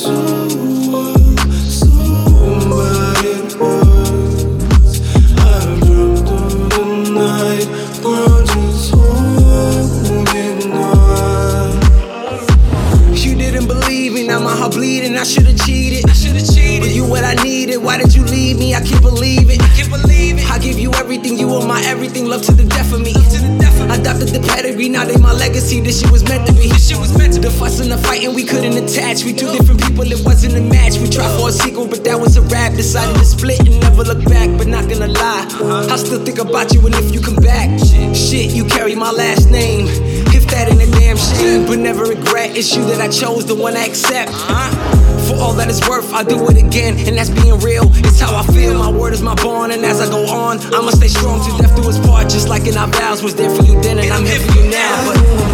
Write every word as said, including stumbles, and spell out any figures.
so so bad it hurts. I've dreamt of the night we're just holding on. You didn't believe me, now my heart bleeding. I should've cheated. I should've cheated. But you what I needed. Why did you leave me? I can't believe it. I can't believe it. I give you everything. You are my everything. Love to the death of me. Love to the death of me. Adopted the pedigree. Now they my legacy. This shit was meant to be. This shit was meant to be. The fuss and the fighting we couldn't attach. We two different people. It wasn't a match. We tried for a sequel, but that was a wrap. Decided to split and never look back. But not gonna lie, I still think about you and if you come back. Shit, you carry my last name. If that ain't a damn shame, but never regret. It's you that I chose, the one I accept. For all that it's worth, I'll do it again, and that's being real. It's how I feel, my word is my bond, and as I go on, I'ma stay strong to death do us part. Just like in our vows, was there for you then, and I'm here for you now. But